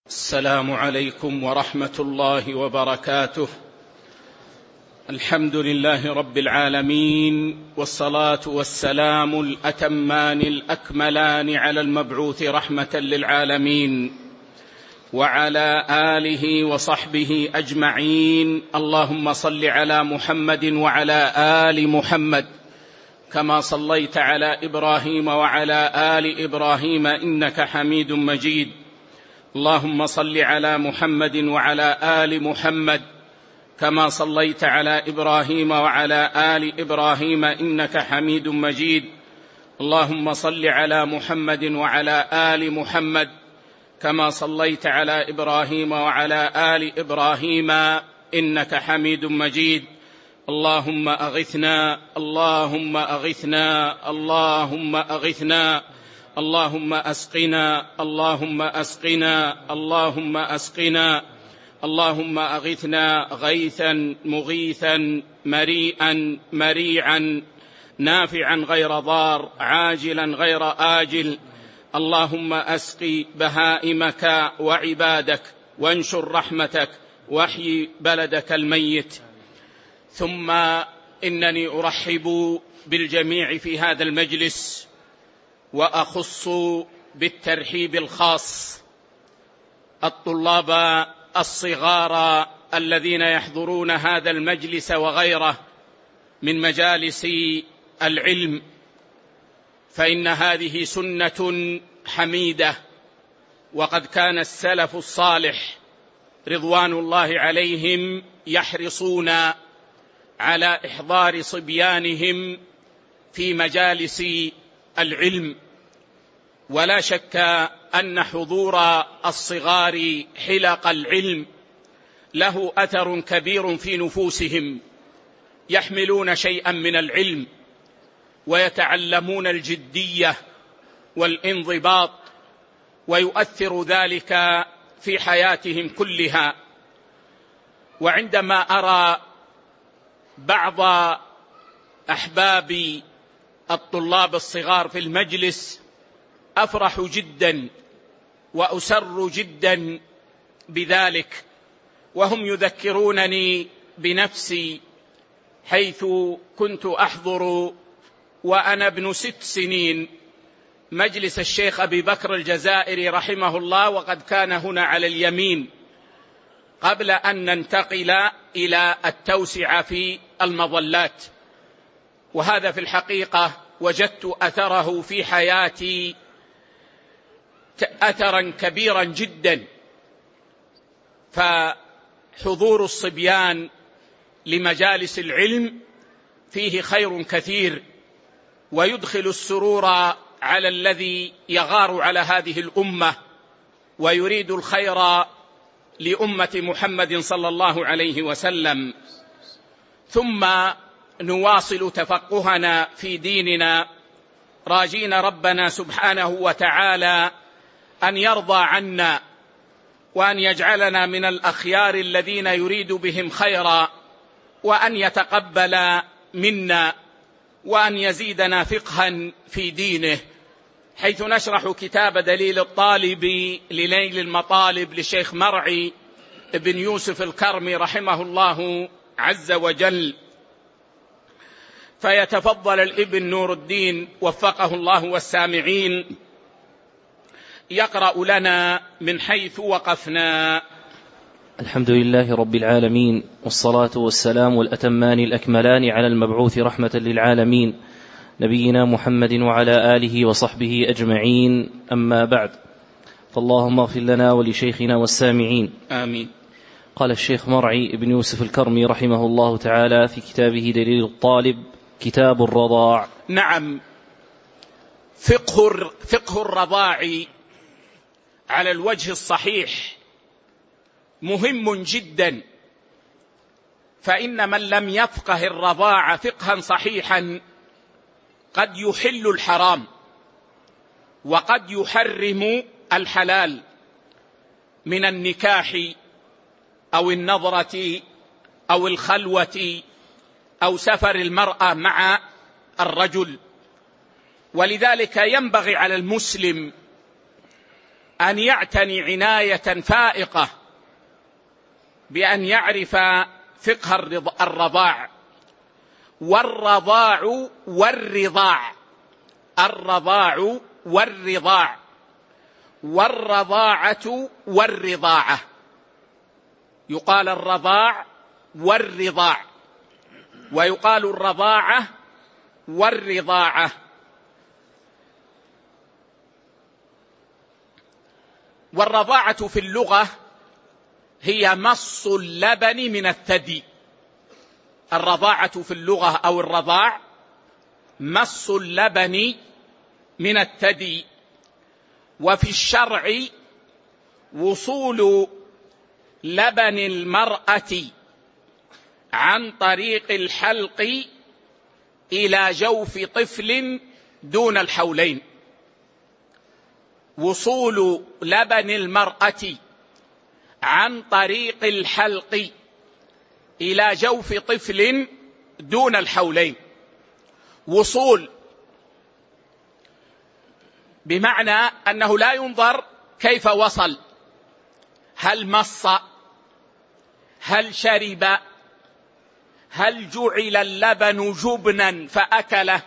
السلام عليكم ورحمة الله وبركاته. الحمد لله رب العالمين، والصلاة والسلام الأتمان الأكملان على المبعوث رحمة للعالمين وعلى آله وصحبه أجمعين. اللهم صل على محمد وعلى آل محمد كما صليت على إبراهيم وعلى آل إبراهيم إنك حميد مجيد. اللهم صل على محمد وعلى آل محمد كما صليت على إبراهيم وعلى آل إبراهيم إنك حميد مجيد. اللهم صل على محمد وعلى آل محمد كما صليت على إبراهيم وعلى آل إبراهيم إنك حميد مجيد. اللهم أغثنا اللهم أغثنا اللهم أغثنا اللهم أسقنا اللهم أسقنا اللهم أسقنا اللهم أغثنا غيثا مغيثا مريئا مريعا نافعا غير ضار عاجلا غير آجل. اللهم أسقي بهائمك وعبادك وانشر رحمتك واحيي بلدك الميت. ثم إنني أرحب بالجميع في هذا المجلس، وأخص بالترحيب الخاص الطلاب الصغار الذين يحضرون هذا المجلس وغيره من مجالس العلم، فإن هذه سنة حميدة، وقد كان السلف الصالح رضوان الله عليهم يحرصون على إحضار صبيانهم في مجالس العلم. ولا شك أن حضور الصغار حلق العلم له أثر كبير في نفوسهم، يحملون شيئا من العلم ويتعلمون الجدية والانضباط، ويؤثر ذلك في حياتهم كلها. وعندما أرى بعض أحبابي الطلاب الصغار في المجلس أفرح جدا وأسر جدا بذلك، وهم يذكرونني بنفسي، حيث كنت أحضر وأنا ابن 6 سنين مجلس الشيخ أبي بكر الجزائري رحمه الله، وقد كان هنا على اليمين قبل أن ننتقل إلى التوسعة في المظلات. وهذا في الحقيقة وجدت أثره في حياتي أثرا كبيرا جدا. فحضور الصبيان لمجالس العلم فيه خير كثير، ويدخل السرور على الذي يغار على هذه الأمة ويريد الخير لأمة محمد صلى الله عليه وسلم. ثم نواصل تفقهنا في ديننا، راجين ربنا سبحانه وتعالى أن يرضى عنا، وأن يجعلنا من الأخيار الذين يريد بهم خيرا، وأن يتقبل منا، وأن يزيدنا فقها في دينه، حيث نشرح كتاب دليل الطالب لنيل المطالب للشيخ مرعي بن يوسف الكرمي رحمه الله عز وجل. فيتفضل الابن نور الدين وفقه الله والسامعين يقرأ لنا من حيث وقفنا. الحمد لله رب العالمين، والصلاة والسلام الأتمان الأكملان على المبعوث رحمة للعالمين نبينا محمد وعلى آله وصحبه أجمعين. أما بعد، فاللهم اغفر لنا ولشيخنا والسامعين آمين. قال الشيخ مرعي بن يوسف الكرمي رحمه الله تعالى في كتابه دليل الطالب كتاب الرضاع. نعم، فقه الرضاع على الوجه الصحيح مهم جدا، فإن من لم يفقه الرضاع فقها صحيحا قد يحل الحرام وقد يحرم الحلال من النكاح أو النظرة أو الخلوة أو سفر المرأة مع الرجل. ولذلك ينبغي على المسلم أن يعتني عناية فائقة بأن يعرف فقه الرضاع، والرضاع والرضاع، الرضاع والرضاع، والرضاعة والرضاعة. يقال الرضاع والرضاع، ويقال الرضاعة والرضاعة. والرضاعة في اللغة هي مص اللبن من الثدي. الرضاعة في اللغة أو الرضاع مص اللبن من الثدي. وفي الشرع وصول لبن المرأة عن طريق الحلق إلى جوف طفل دون الحولين. وصول لبن المرأة عن طريق الحلق إلى جوف طفل دون الحولين. وصول بمعنى أنه لا ينظر كيف وصل، هل مص، هل شرب، هل جعل اللبن جبنا فأكله.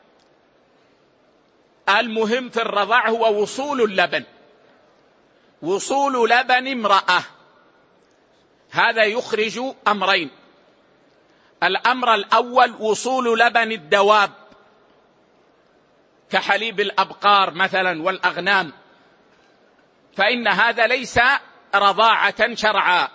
المهم في الرضاع هو وصول اللبن، وصول لبن امرأة. هذا يخرج أمرين: الأمر الأول وصول لبن الدواب كحليب الأبقار مثلا والأغنام، فإن هذا ليس رضاعة شرعا.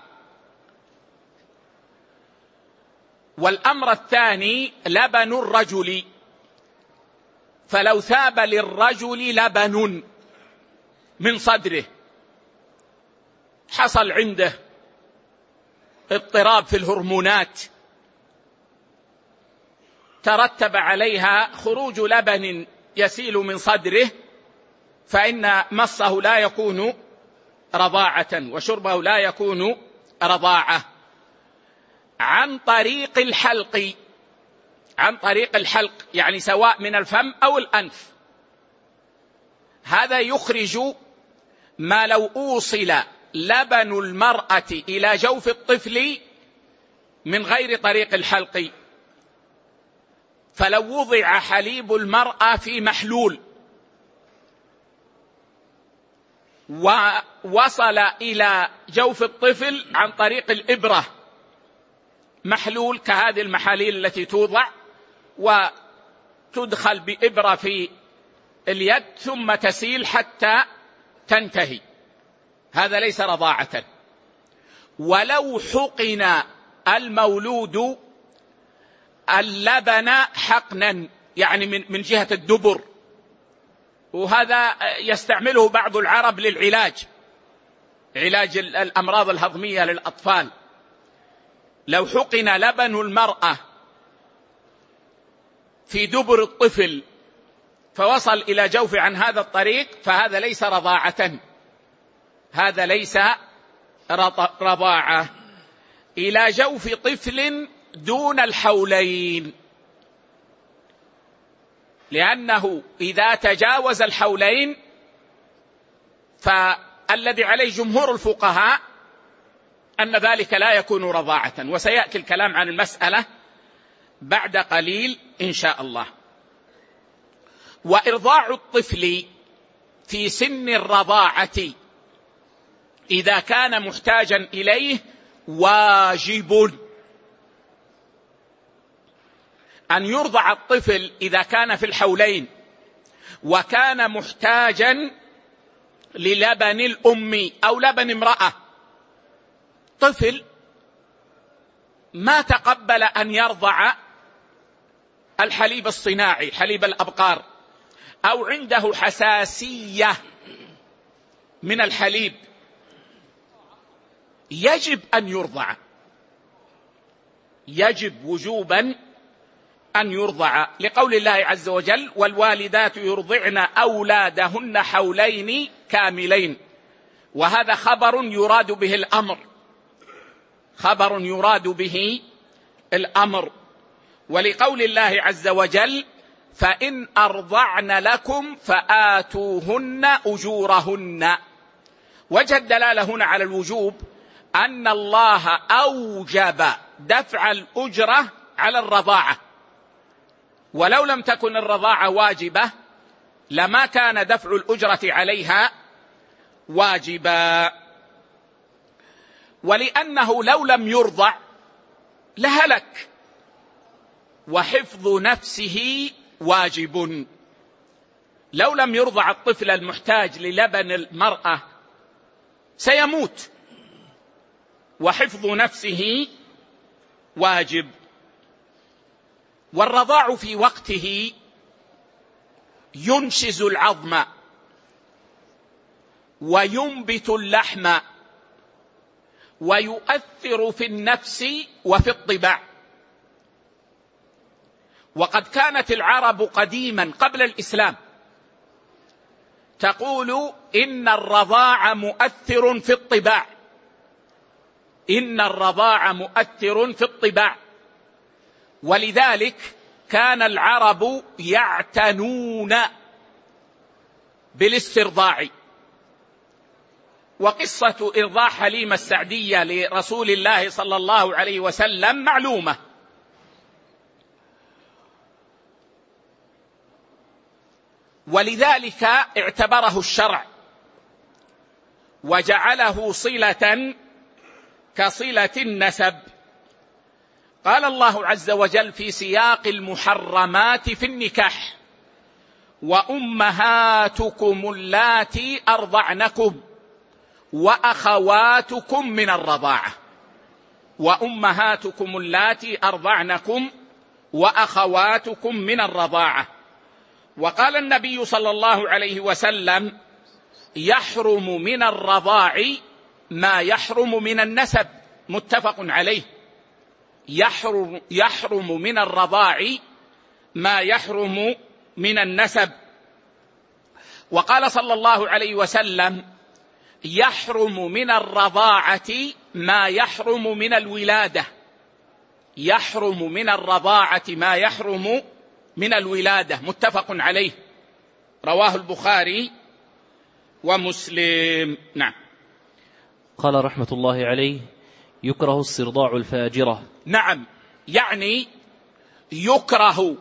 والأمر الثاني لبن الرجل، فلو ثاب للرجل لبن من صدره، حصل عنده اضطراب في الهرمونات ترتب عليها خروج لبن يسيل من صدره، فإن مصه لا يكون رضاعة وشربه لا يكون رضاعة. عن طريق الحلق، عن طريق الحلق يعني سواء من الفم أو الأنف، هذا يخرج ما لو أوصل لبن المرأة إلى جوف الطفل من غير طريق الحلق. فلو وضع حليب المرأة في محلول ووصل إلى جوف الطفل عن طريق الإبرة، محلول كهذه المحاليل التي توضع وتدخل بإبرة في اليد ثم تسيل حتى تنتهي، هذا ليس رضاعة. ولو حقن المولود اللبن حقنا، يعني من جهة الدبر، وهذا يستعمله بعض العرب للعلاج، علاج الأمراض الهضمية للأطفال. لو حقن لبن المرأة في دبر الطفل فوصل إلى جوف عن هذا الطريق فهذا ليس رضاعة، هذا ليس رضاعة. إلى جوف طفل دون الحولين، لأنه إذا تجاوز الحولين فالذي عليه جمهور الفقهاء أن ذلك لا يكون رضاعة، وسيأتي الكلام عن المسألة بعد قليل إن شاء الله. وإرضاع الطفل في سن الرضاعة إذا كان محتاجا إليه واجب. أن يرضع الطفل إذا كان في الحولين وكان محتاجا للبن الأم أو لبن امرأة. طفل ما تقبل أن يرضع الحليب الصناعي، حليب الأبقار، أو عنده حساسية من الحليب، يجب أن يرضع، يجب وجوبا أن يرضع، لقول الله عز وجل: والوالدات يرضعن أولادهن حولين كاملين. وهذا خبر يراد به الأمر، خبر يراد به الأمر. ولقول الله عز وجل: فإن أرضعن لكم فآتوهن أجورهن. وجه الدلالة هنا على الوجوب أن الله أوجب دفع الأجرة على الرضاعة، ولو لم تكن الرضاعة واجبة لما كان دفع الأجرة عليها واجبا، ولأنه لو لم يرضع لهلك، وحفظ نفسه واجب. لو لم يرضع الطفل المحتاج للبن المرأة سيموت، وحفظ نفسه واجب. والرضاع في وقته ينشز العظم وينبت اللحم ويؤثر في النفس وفي الطباع. وقد كانت العرب قديما قبل الإسلام تقول إن الرضاع مؤثر في الطباع، إن الرضاع مؤثر في الطباع، ولذلك كان العرب يعتنون بالاسترضاع. وقصة إرضاع حليمة السعدية لرسول الله صلى الله عليه وسلم معلومة، ولذلك اعتبره الشرع وجعله صلة كصلة النسب. قال الله عز وجل في سياق المحرمات في النكاح: وأمهاتكم اللاتي أرضعنكم وأخواتكم من الرضاعة، وأمهاتكم اللاتي أرضعنكم وأخواتكم من الرضاعة. وقال النبي صلى الله عليه وسلم: يحرم من الرضاع ما يحرم من النسب، متفق عليه. يحرم من الرضاع ما يحرم من النسب. وقال صلى الله عليه وسلم: يحرم من الرضاعة ما يحرم من الولادة، يحرم من الرضاعة ما يحرم من الولادة، متفق عليه، رواه البخاري ومسلم. نعم. قال رحمة الله عليه: يكره استرضاع الفاجرة. نعم، يعني يكره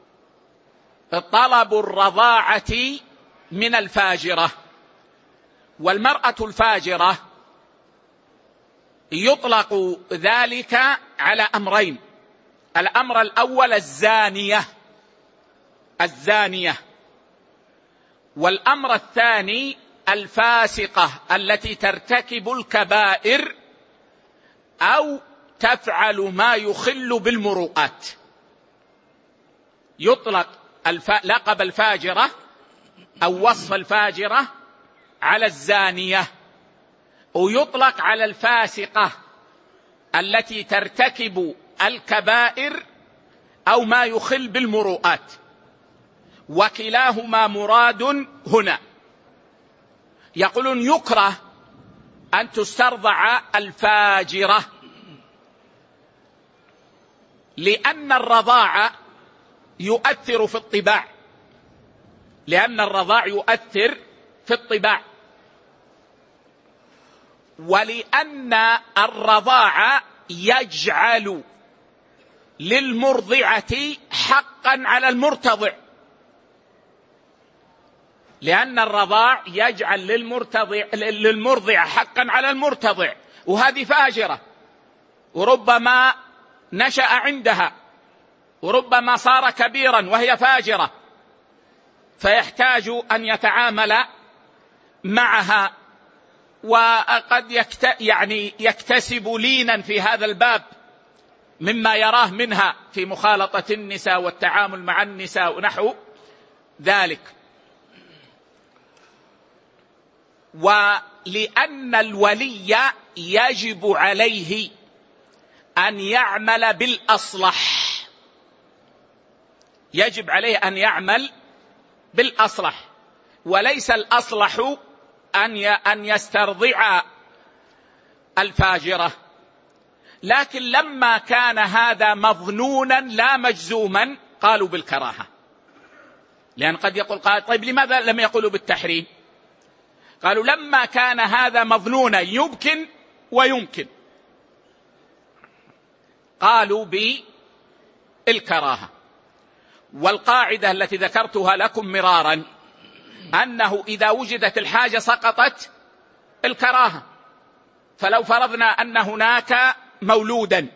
طلب الرضاعة من الفاجرة. والمرأة الفاجرة يطلق ذلك على أمرين: الأمر الأول الزانية، والأمر الثاني الفاسقة التي ترتكب الكبائر أو تفعل ما يخل بالمروءات. يطلق لقب الفاجرة أو وصف الفاجرة على الزانية، ويطلق على الفاسقة التي ترتكب الكبائر أو ما يخل بالمروءات، وكلاهما مراد هنا. يقولون يكره أن تسترضع الفاجرة لأن الرضاع يؤثر في الطباع، لأن الرضاع يؤثر في الطباع، ولأن الرضاع يجعل للمرضعة حقا على المرتضع، لأن الرضاع يجعل للمرضع حقا على المرتضع، وهذه فاجرة، وربما نشأ عندها، وربما صار كبيرا وهي فاجرة، فيحتاج أن يتعامل معها، وقد يكتسب لينا في هذا الباب مما يراه منها في مخالطة النساء والتعامل مع النساء ونحو ذلك. ولأن الولي يجب عليه أن يعمل بالأصلح، يجب عليه أن يعمل بالأصلح، وليس الأصلح أن يسترضع الفاجرة. لكن لما كان هذا مظنونا لا مجزوما قالوا بالكراهة، لأن قد يقول قائل: طيب لماذا لم يقولوا بالتحريم؟ قالوا لما كان هذا مظنونا يمكن ويمكن قالوا بالكراهة. والقاعدة التي ذكرتها لكم مرارا أنه إذا وجدت الحاجة سقطت الكراهة. فلو فرضنا أن هناك مولودا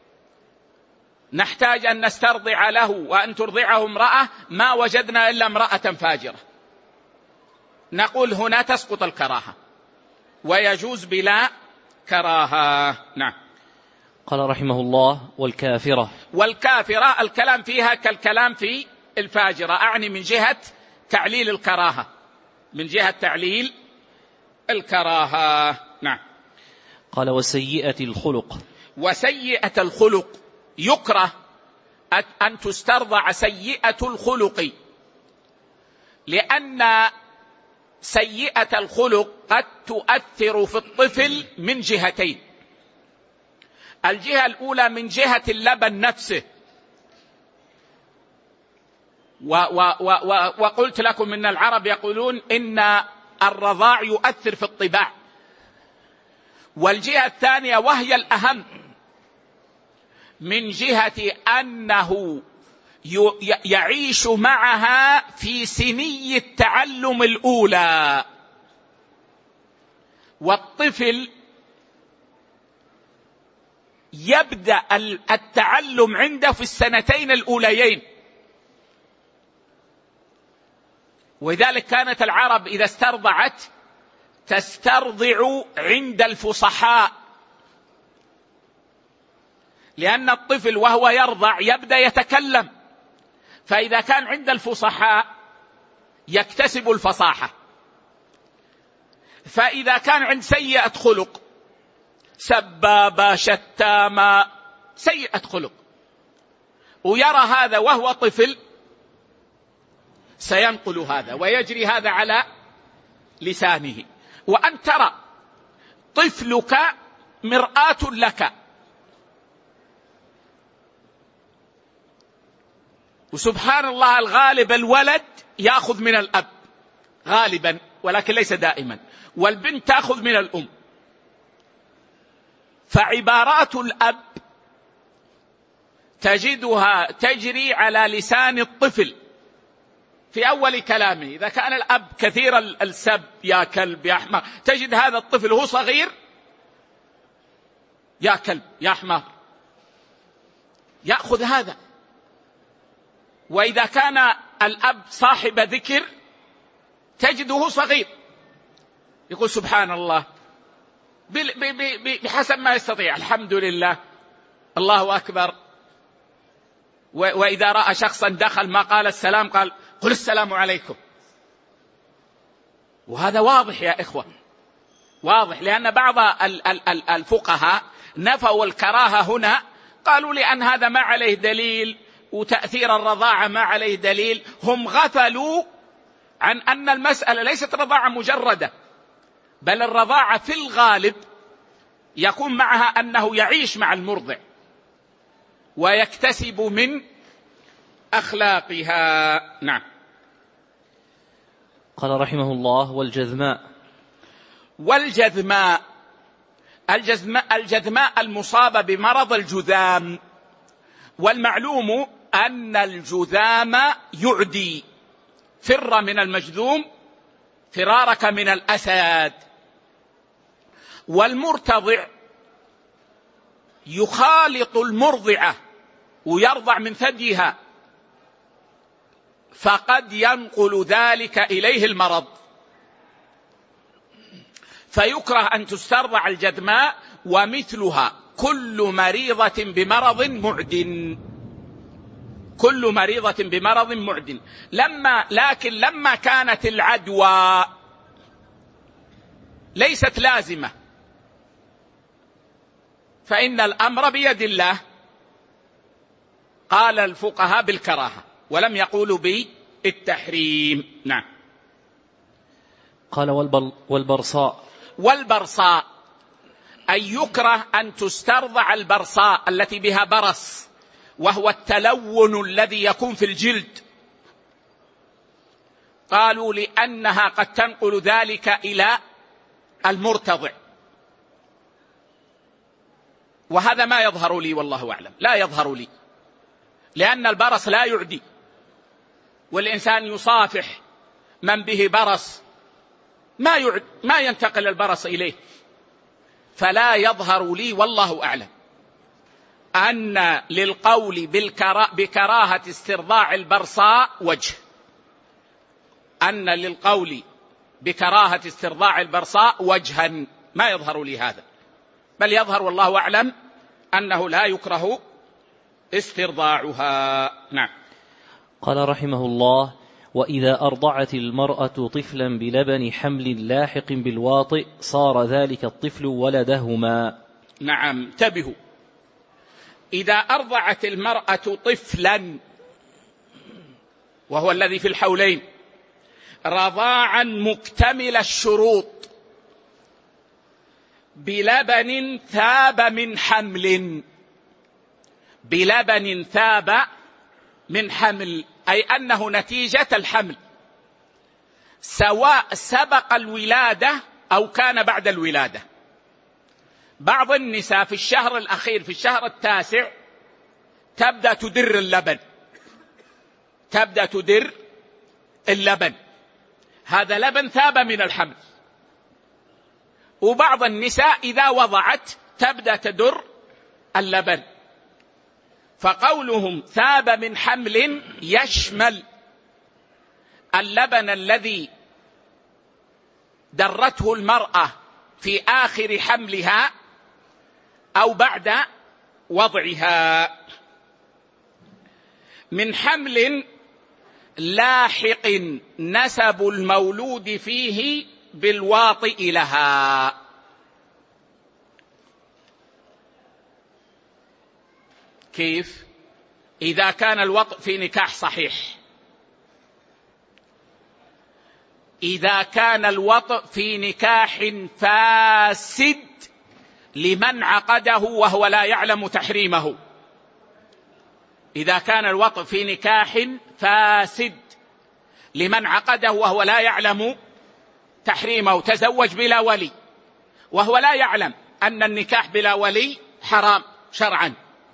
نحتاج أن نسترضع له وأن ترضعه امرأة، ما وجدنا إلا امرأة فاجرة، نقول هنا تسقط الكراهة ويجوز بلا كراهة. نعم. قال رحمه الله: والكافرة. والكافرة الكلام فيها كالكلام في الفاجرة، أعني من جهة تعليل الكراهة، من جهة تعليل الكراهة. نعم. قال: وسيئة الخلق. وسيئة الخلق يكره أن تسترضع سيئة الخلق، لأن سيئة الخلق قد تؤثر في الطفل من جهتين. الجهة الأولى من جهة اللبن نفسه، وقلت لكم إن العرب يقولون إن الرضاع يؤثر في الطباع. والجهة الثانية وهي الأهم من جهة أنه يعيش معها في سني التعلم الأولى، والطفل يبدأ التعلم عنده في السنتين الأوليين. ولذلك كانت العرب إذا استرضعت تسترضع عند الفصحاء، لأن الطفل وهو يرضع يبدأ يتكلم، فإذا كان عند الفصحاء يكتسب الفصاحة. فإذا كان عند سيئة خلق، سبابة شتامة سيئة خلق، ويرى هذا وهو طفل، سينقل هذا ويجري هذا على لسانه. وأن ترى طفلك مرآة لك، وسبحان الله الغالب الولد يأخذ من الأب غالبا، ولكن ليس دائما، والبنت تأخذ من الأم. فعبارات الأب تجدها تجري على لسان الطفل في أول كلامه. إذا كان الأب كثير السب، يا كلب يا حمار، تجد هذا الطفل هو صغير يا كلب يا حمار، يأخذ هذا. وإذا كان الأب صاحب ذكر تجده صغير يقول سبحان الله بحسب ما يستطيع، الحمد لله، الله أكبر. وإذا رأى شخصا دخل ما قال السلام قال قل السلام عليكم. وهذا واضح يا إخوة، واضح، لأن بعض الفقهاء نفوا الكراهة هنا، قالوا لأن هذا ما عليه دليل، وتأثير الرضاعة ما عليه دليل. هم غفلوا عن أن المسألة ليست رضاعة مجردة، بل الرضاعة في الغالب يكون معها أنه يعيش مع المرضع ويكتسب من أخلاقها. نعم. قال رحمه الله: والجذماء. والجذماء الجذماء المصابة بمرض الجذام. والمعلوم أن الجذام يعدي، فر من المجذوم فرارك من الأسد. والمرتضع يخالط المرضعة ويرضع من ثديها، فقد ينقل ذلك إليه المرض، فيكره أن تسترضع الجذماء ومثلها كل مريضة بمرض معد، كل مريضة بمرض معد. لكن لما كانت العدوى ليست لازمة فإن الأمر بيد الله، قال الفقهاء بالكراهة ولم يقولوا بالتحريم. نعم. قال: والبرصاء. والبرصاء أي يكره أن تسترضع البرصاء التي بها برص، وهو التلون الذي يكون في الجلد. قالوا لأنها قد تنقل ذلك إلى المرتضع، وهذا ما يظهر لي والله أعلم، لا يظهر لي، لأن البرص لا يعدي، والإنسان يصافح من به برص ما ينتقل البرص إليه، فلا يظهر لي والله أعلم أن للقول بكراهة استرضاع البرصاء وجه، أن للقول بكراهة استرضاع البرصاء وجها، ما يظهر لي هذا، بل يظهر والله أعلم أنه لا يكره استرضاعها. نعم. قال رحمه الله: وإذا أرضعت المرأة طفلا بلبن حمل لاحق بالواطئ صار ذلك الطفل ولدهما. نعم، انتبهوا، إذا أرضعت المرأة طفلا وهو الذي في الحولين رضاعا مكتمل الشروط بلبن ثاب من حمل، بلبن ثاب من حمل، أي أنه نتيجة الحمل، سواء سبق الولادة أو كان بعد الولادة. بعض النساء في الشهر الأخير، في الشهر التاسع، تبدأ تدر اللبن، تبدأ تدر اللبن، هذا لبن ثاب من الحمل. وبعض النساء إذا وضعت تبدأ تدر اللبن، فقولهم ثاب من حمل يشمل اللبن الذي درته المرأة في آخر حملها أو بعد وضعها، من حمل لاحق نسب المولود فيه بالواطئ لها. كيف؟ إذا كان الوطء في نكاح صحيح، إذا كان الوطء في نكاح فاسد لمن عقده وهو لا يعلم تحريمه، إذا كان الوطء في نكاح فاسد لمن عقده وهو لا يعلم تحريمه، تزوج بلا ولي وهو لا يعلم أن النكاح بلا ولي حرام شرعا،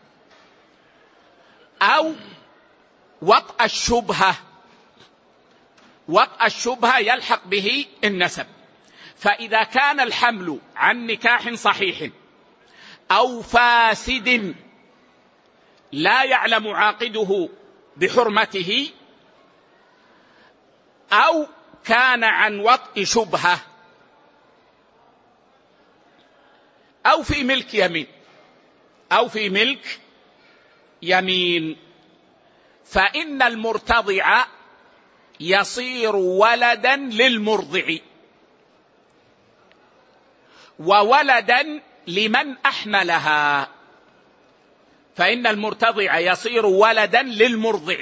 أو وطأ الشبهة، وطأ الشبهة يلحق به النسب. فإذا كان الحمل عن نكاح صحيح أو فاسد لا يعلم عاقده بحرمته، أو كان عن وطء شبهة، أو في ملك يمين، أو في ملك يمين، فإن المرتضع يصير ولدا للمرضع وولدا لمن أحملها، فإن المرتضع يصير ولدا للمرضع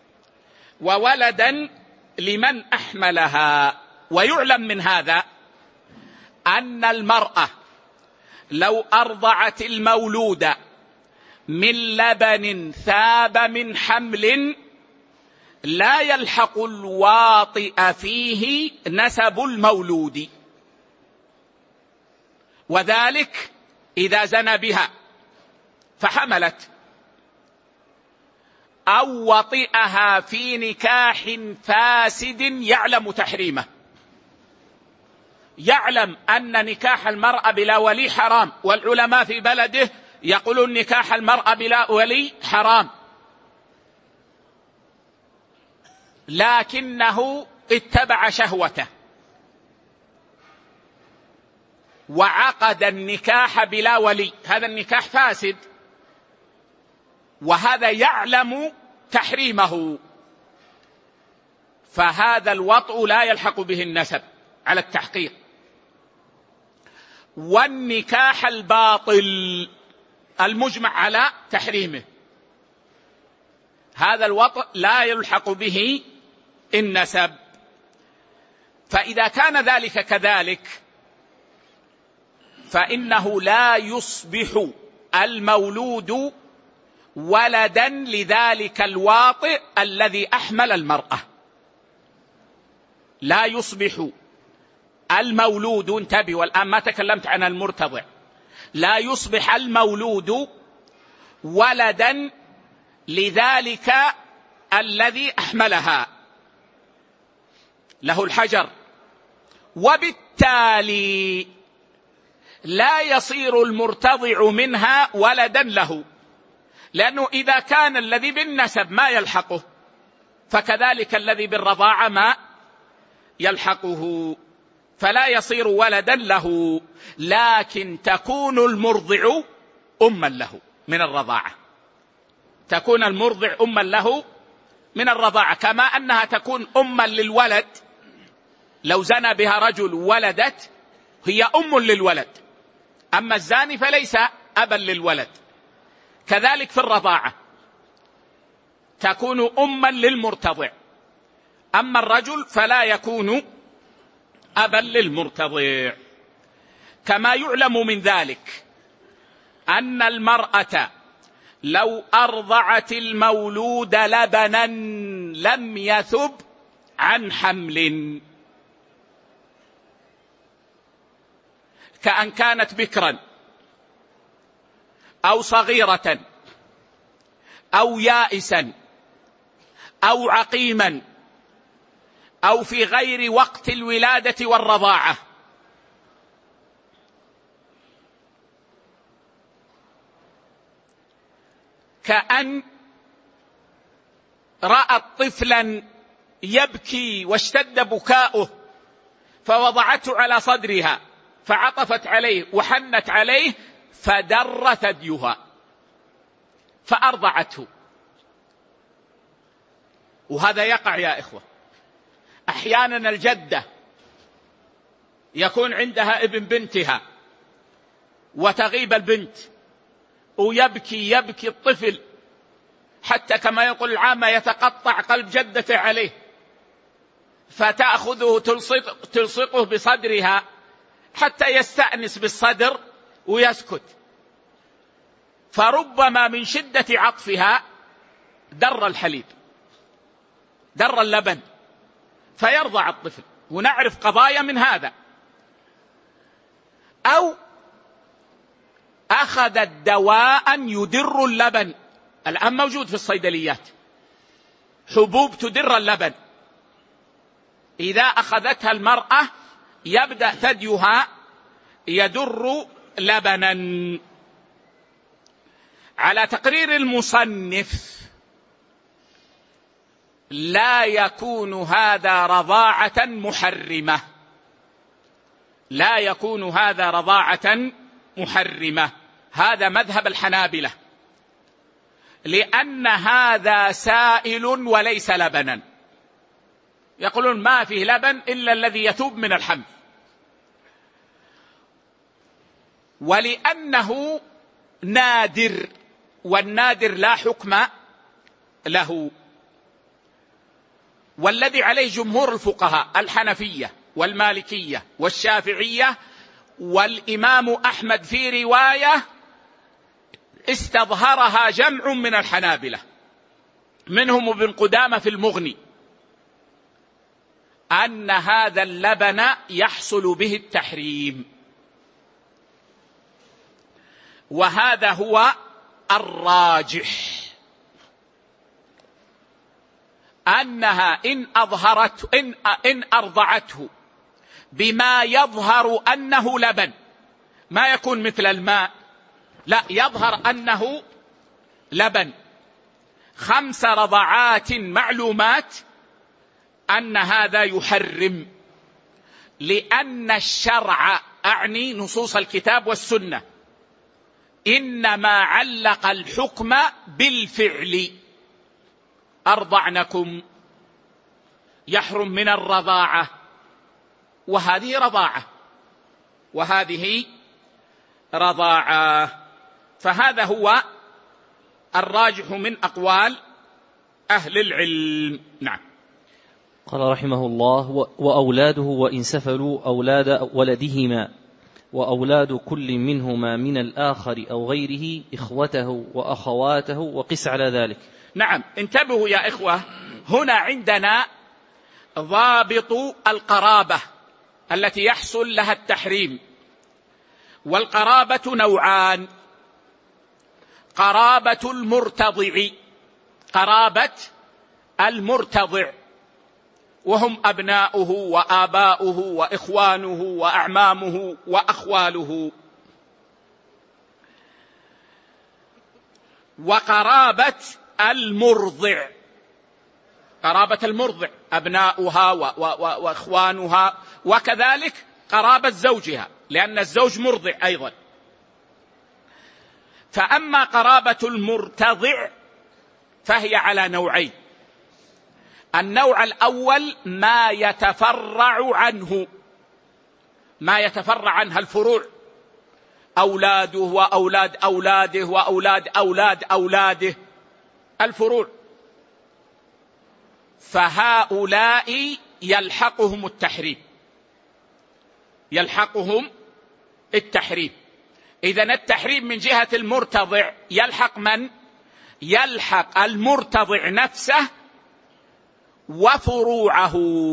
وولدا لمن أحملها. ويعلم من هذا أن المرأة لو أرضعت المولود من لبن ثاب من حمل لا يلحق الواطئ فيه نسب المولود، وذلك إذا زنى بها فحملت أو وطئها في نكاح فاسد يعلم تحريمه، يعلم أن نكاح المرأة بلا ولي حرام، والعلماء في بلده يقولون نكاح المرأة بلا ولي حرام، لكنه اتبع شهوته وعقد النكاح بلا ولي، هذا النكاح فاسد، وهذا يعلم تحريمه، فهذا الوطء لا يلحق به النسب على التحقيق. والنكاح الباطل المجمع على تحريمه، هذا الوطء لا يلحق به النسب. فإذا كان ذلك كذلك فإنه لا يصبح المولود ولدا لذلك الواطئ الذي أحمل المرأة، لا يصبح المولود، انتبه والآن ما تكلمت عن المرتضع، لا يصبح المولود ولدا لذلك الذي أحملها، له الحجر، وبالتالي لا يصير المرتضع منها ولدا له، لأنه إذا كان الذي بالنسب ما يلحقه فكذلك الذي بالرضاعة ما يلحقه، فلا يصير ولدا له، لكن تكون المرضع أما له من الرضاعة، تكون المرضع أما له من الرضاعة، كما أنها تكون أما للولد لو زنى بها رجل ولدت هي أم للولد، أما الزاني فليس أبا للولد. كذلك في الرضاعة تكون أما للمرتضع، أما الرجل فلا يكون أبا للمرتضع. كما يعلم من ذلك أن المرأة لو أرضعت المولود لبنا لم يثب عن حمل، كأن كانت بكرا أو صغيرة أو يائسا أو عقيما أو في غير وقت الولادة والرضاعة، كأن رأت طفلا يبكي واشتد بكاؤه فوضعته على صدرها فعطفت عليه وحنت عليه فدر ثديها فأرضعته. وهذا يقع يا إخوة، أحيانا الجدة يكون عندها ابن بنتها وتغيب البنت ويبكي الطفل حتى كما يقول العامة يتقطع قلب جدته عليه، فتأخذه تلصقه بصدرها حتى يستأنس بالصدر ويسكت، فربما من شدة عطفها در الحليب، در اللبن فيرضع الطفل، ونعرف قضايا من هذا. أو أخذت دواء يدر اللبن، الآن موجود في الصيدليات حبوب تدر اللبن، إذا أخذتها المرأة يبدأ ثديها يدر لبنا. على تقرير المصنف لا يكون هذا رضاعة محرمة، لا يكون هذا رضاعة محرمة، هذا مذهب الحنابلة، لأن هذا سائل وليس لبنا، يقولون ما فيه لبن إلا الذي يثوب من الحمل، ولأنه نادر، والنادر لا حكم له. والذي عليه جمهور الفقهاء الحنفية والمالكية والشافعية والإمام أحمد في رواية استظهرها جمع من الحنابلة منهم ابن قدامة في المغني، أن هذا اللبن يحصل به التحريم، وهذا هو الراجح، أنها إن أرضعته بما يظهر أنه لبن، ما يكون مثل الماء، لا يظهر أنه لبن 5 رضعات معلومات، أن هذا يحرم، لأن الشرع أعني نصوص الكتاب والسنة إنما علق الحكم بالفعل، أرضعنكم يحرم من الرضاعة، وهذه رضاعة وهذه رضاعة، فهذا هو الراجح من أقوال أهل العلم. نعم. قال رحمه الله: وأولاده وإن سفلوا أولاد ولدهما وأولاد كل منهما من الآخر أو غيره إخوته وأخواته، وقس على ذلك. نعم، انتبهوا يا إخوة، هنا عندنا ضابط القرابة التي يحصل لها التحريم. والقرابة نوعان: قرابة المرتضع، قرابة المرتضع وهم أبناؤه وآباؤه وإخوانه وأعمامه وأخواله، وقرابة المرضع، قرابة المرضع أبناؤها وإخوانها، وكذلك قرابة زوجها لأن الزوج مرضع أيضا. فأما قرابة المرتضع فهي على نوعين: النوع الأول ما يتفرع عنه، ما يتفرع عنها الفروع، أولاده وأولاد أولاده وأولاد أولاد أولاده، الفروع، فهؤلاء يلحقهم التحريم، يلحقهم التحريم. إذن التحريم من جهة المرتضع يلحق من؟ يلحق المرتضع نفسه وفروعه،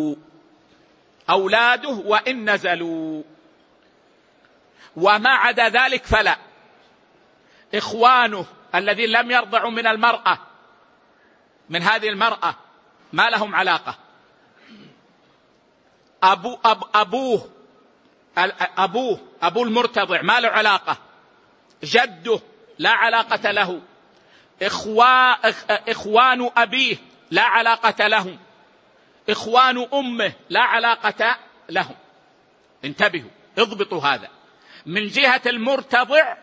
أولاده وإن نزلوا، وما عدا ذلك فلا. إخوانه الذين لم يرضعوا من المرأة، من هذه المرأة، ما لهم علاقة. أبوه المرتضع ما له علاقة. جده لا علاقة له. إخوان أبيه لا علاقة لهم. إخوان أمه لا علاقة لهم. انتبهوا، اضبطوا هذا. من جهة المرتضع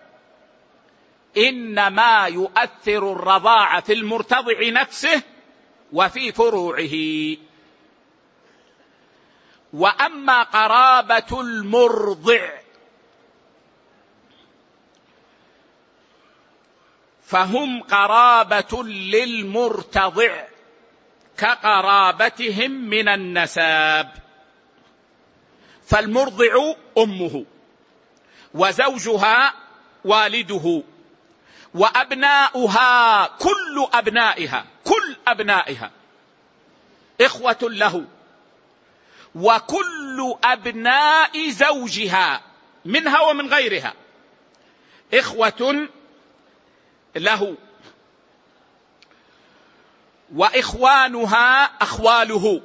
إنما يؤثر الرضاعة في المرتضع نفسه وفي فروعه. وأما قرابة المرضع فهم قرابة للمرتضع كقرابتهم من النساب. فالمرضع أمه، وزوجها والده، وأبناؤها كل أبنائها إخوة له، وكل أبناء زوجها منها ومن غيرها إخوة له، وإخوانها أخواله،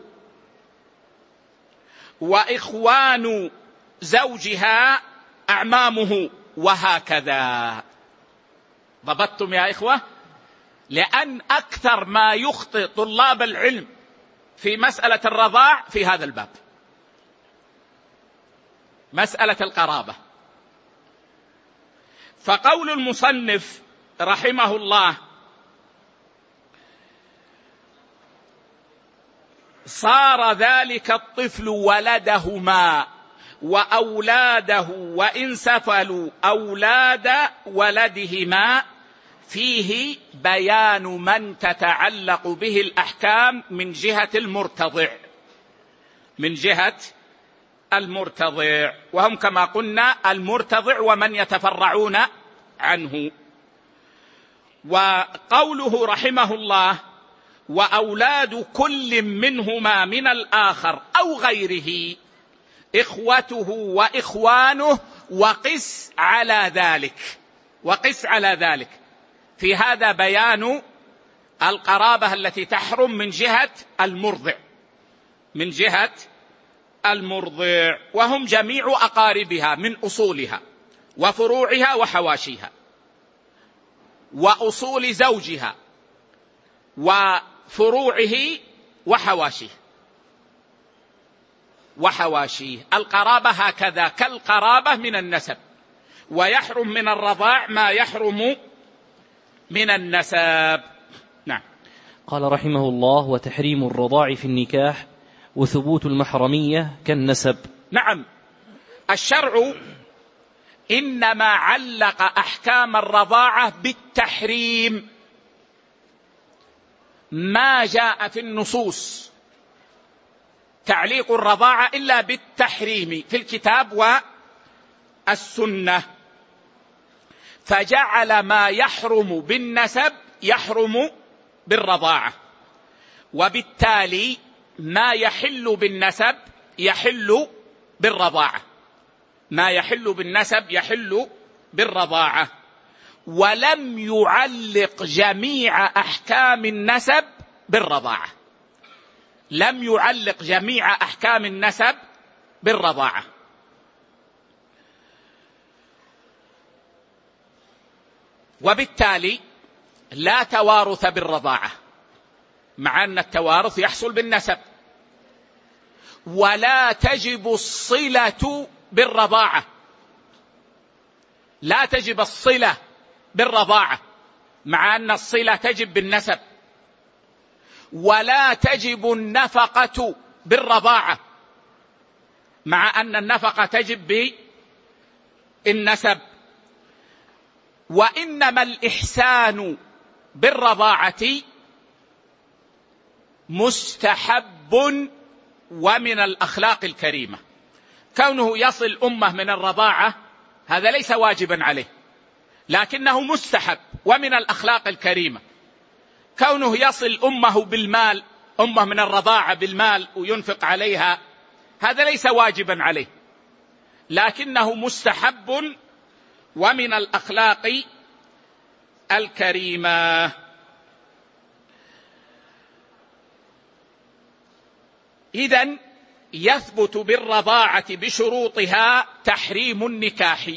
وإخوان زوجها أعمامه، وهكذا. ضبطتم يا إخوة؟ لأن أكثر ما يخطئ طلاب العلم في مسألة الرضاع في هذا الباب، مسألة القرابة. فقول المصنف رحمه الله: صار ذلك الطفل ولدهما وأولاده وإن سفلوا أولاد ولدهما، فيه بيان من تتعلق به الأحكام من جهة المرتضع، من جهة المرتضع، وهم كما قلنا المرتضع ومن يتفرعون عنه. وقوله رحمه الله: وأولاد كل منهما من الآخر أو غيره إخوته وإخوانه، وقس على ذلك، وقس على ذلك. في هذا بيان القرابة التي تحرم من جهة المرضع، من جهة المرضع، وهم جميع أقاربها من أصولها وفروعها وحواشيها، وأصول زوجها وفروعه وحواشيه. القرابة هكذا كالقرابة من النسب، ويحرم من الرضاع ما يحرم من النسب. نعم. قال رحمه الله: وتحريم الرضاع في النكاح وثبوت المحرمية كالنسب. نعم، الشرع إنما علق أحكام الرضاعة بالتحريم، ما جاء في النصوص تعليق الرضاعة إلا بالتحريم في الكتاب والسنة، فجعل ما يحرم بالنسب يحرم بالرضاعة، وبالتالي ما يحل بالنسب يحل بالرضاعة، ما يحل بالنسب يحل بالرضاعة، ولم يعلق جميع أحكام النسب بالرضاعة، لم يعلق جميع أحكام النسب بالرضاعة. وبالتالي لا توارث بالرضاعة، مع أن التوارث يحصل بالنسب، ولا تجب الصلة بالرضاعة، لا تجب الصلة بالرضاعة مع أن الصلة تجب بالنسب، ولا تجب النفقة بالرضاعة مع أن النفقة تجب بالنسب. وإنما الإحسان بالرضاعة مستحب ومن الأخلاق الكريمة. كونه يصل أمه من الرضاعة هذا ليس واجبا عليه، لكنه مستحب ومن الأخلاق الكريمة. كونه يصل أمه بالمال، أمه من الرضاعة بالمال وينفق عليها، هذا ليس واجبا عليه، لكنه مستحب ومن الأخلاق الكريمة. إذن يثبت بالرضاعة بشروطها تحريم النكاح،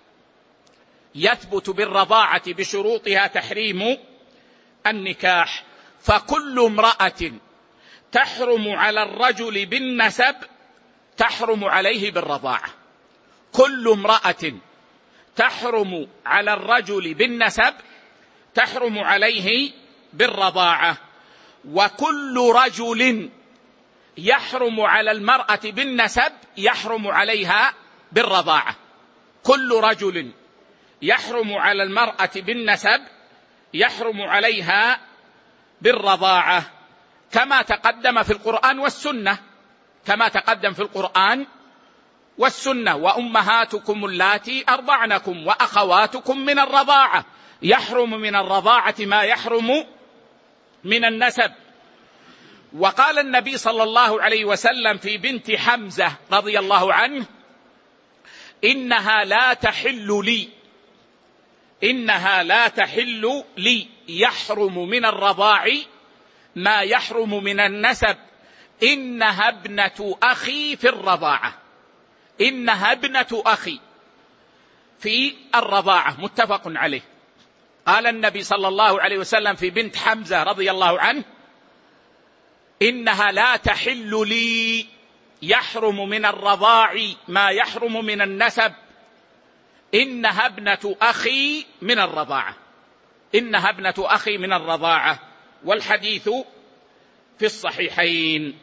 يثبت بالرضاعة بشروطها تحريم النكاح. فكل امرأة تحرم على الرجل بالنسب تحرم عليه بالرضاعة، كل امرأة تحرم على الرجل بالنسب تحرم عليه بالرضاعة. وكل رجل يحرم على المرأة بالنسب يحرم عليها بالرضاعة، كل رجل يحرم على المرأة بالنسب يحرم عليها بالرضاعة، كما تقدم في القرآن والسنة، كما تقدم في القرآن والسنة. وأمهاتكم اللاتي أرضعنكم وأخواتكم من الرضاعة، يحرم من الرضاعة ما يحرم من النسب. وقال النبي صلى الله عليه وسلم في بنت حمزة رضي الله عنه: إنها لا تحل لي، إنها لا تحل لي، يحرم من الرضاع ما يحرم من النسب، إنها ابنة أخي في الرضاعة، إنها ابنة أخي في الرضاعة، متفق عليه. قال النبي صلى الله عليه وسلم في بنت حمزة رضي الله عنه: إنها لا تحل لي، يحرم من الرضاع ما يحرم من النسب، إنها ابنة أخي من الرضاعة، إنها ابنة أخي من الرضاعة. والحديث في الصحيحين.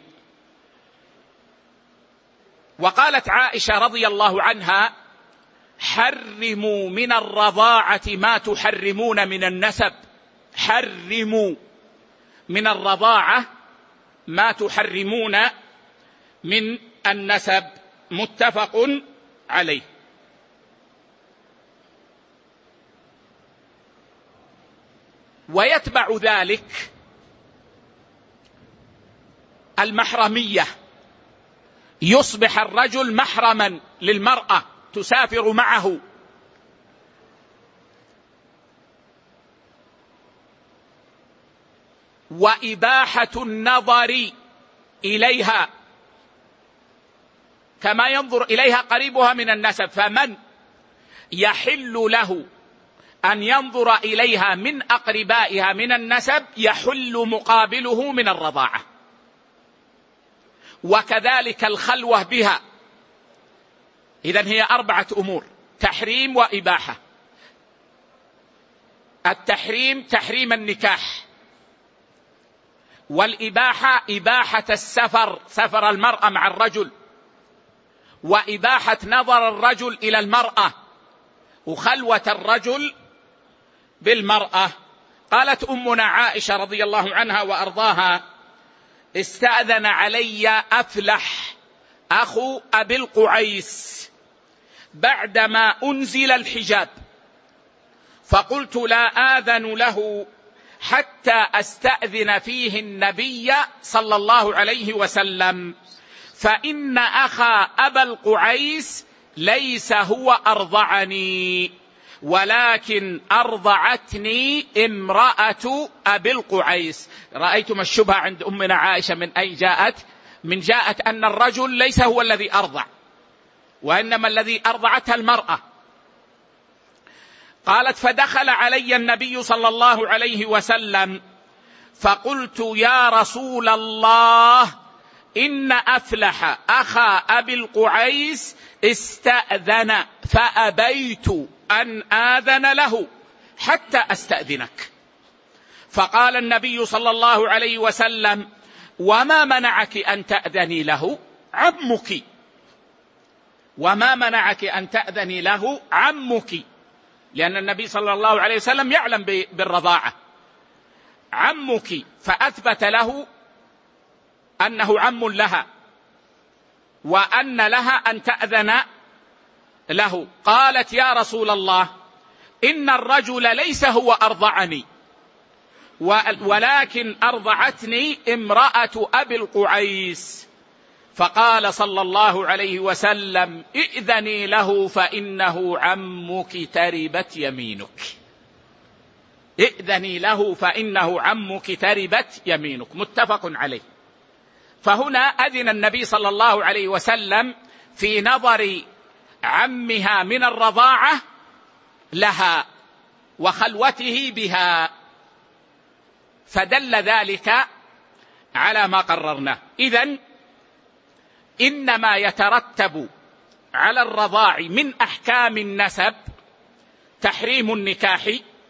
وقالت عائشة رضي الله عنها: حرموا من الرضاعة ما تحرمون من النسب، حرموا من الرضاعة ما تحرمون من النسب، متفق عليه. ويتبع ذلك المحرمية، يصبح الرجل محرما للمرأة تسافر معه، وإباحة النظر إليها كما ينظر إليها قريبها من النسب، فمن يحل له أن ينظر إليها من أقربائها من النسب يحل مقابله من الرضاعة. وكذلك الخلوة بها. إذن هي 4 أمور: تحريم وإباحة. التحريم تحريم النكاح، والإباحة إباحة السفر، سفر المرأة مع الرجل، وإباحة نظر الرجل إلى المرأة، وخلوة الرجل بالمرأة. قالت أمنا عائشة رضي الله عنها وأرضاها: استأذن علي أفلح أخو أبي القعيس بعدما أنزل الحجاب، فقلت لا آذن له حتى أستأذن فيه النبي صلى الله عليه وسلم، فإن أخا أبا القعيس ليس هو أرضعني، ولكن أرضعتني امرأة أبي القعيس. رأيتم الشبهة عند أمنا عائشة من أي جاءت؟ من جاءت أن الرجل ليس هو الذي أرضع، وإنما الذي أرضعتها المرأة. قالت: فدخل علي النبي صلى الله عليه وسلم فقلت: يا رسول الله، إن أفلح أخا أبي القعيس استأذن فأبيت أن آذن له حتى أستأذنك. فقال النبي صلى الله عليه وسلم: وما منعك أن تأذني له؟ عمك. وما منعك أن تأذني له؟ عمك. لأن النبي صلى الله عليه وسلم يعلم بالرضاعة. عمك، فأثبت له أنه عم لها، وأن لها أن تأذن له. قالت: يا رسول الله، إن الرجل ليس هو أرضعني، ولكن أرضعتني امرأة أبي القعيس. فقال صلى الله عليه وسلم: ائذني له فإنه عمك تربت يمينك. ائذني له فإنه عمك تربت يمينك. متفق عليه. فهنا أذن النبي صلى الله عليه وسلم في نظر عمها من الرضاعة لها وخلوته بها، فدل ذلك على ما قررناه. إذن إنما يترتب على الرضاع من أحكام النسب تحريم النكاح،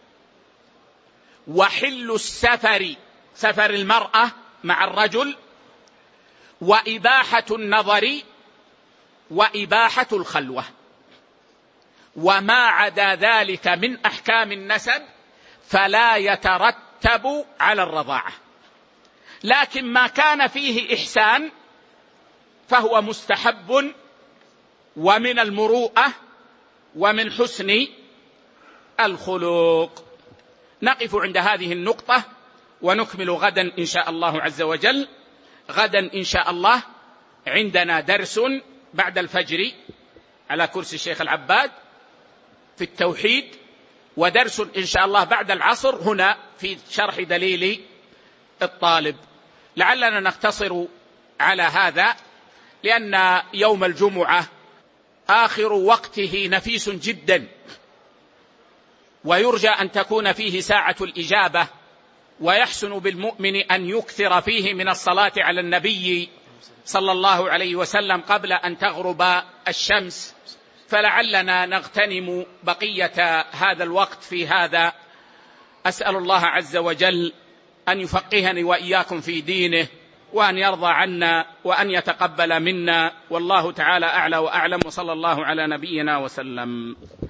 وحل السفر، سفر المرأة مع الرجل، وإباحة النظر، وإباحة الخلوة. وما عدا ذلك من أحكام النسب فلا يترتب على الرضاعة. لكن ما كان فيه إحسان فهو مستحب، ومن المروءة، ومن حسن الخلق. نقف عند هذه النقطة ونكمل غدا إن شاء الله عز وجل. غدا إن شاء الله عندنا درس بعد الفجر على كرسي الشيخ العباد في التوحيد، ودرس إن شاء الله بعد العصر هنا في شرح دليل الطالب. لعلنا نقتصر على هذا، لأن يوم الجمعة آخر وقته نفيس جدا، ويرجى أن تكون فيه ساعة الإجابة، ويحسن بالمؤمن أن يكثر فيه من الصلاة على النبي صلى الله عليه وسلم قبل أن تغرب الشمس. فلعلنا نغتنم بقية هذا الوقت في هذا. أسأل الله عز وجل أن يفقهني وإياكم في دينه، وأن يرضى عنا، وأن يتقبل منا، والله تعالى أعلى وأعلم، وصلى الله على نبينا وسلم.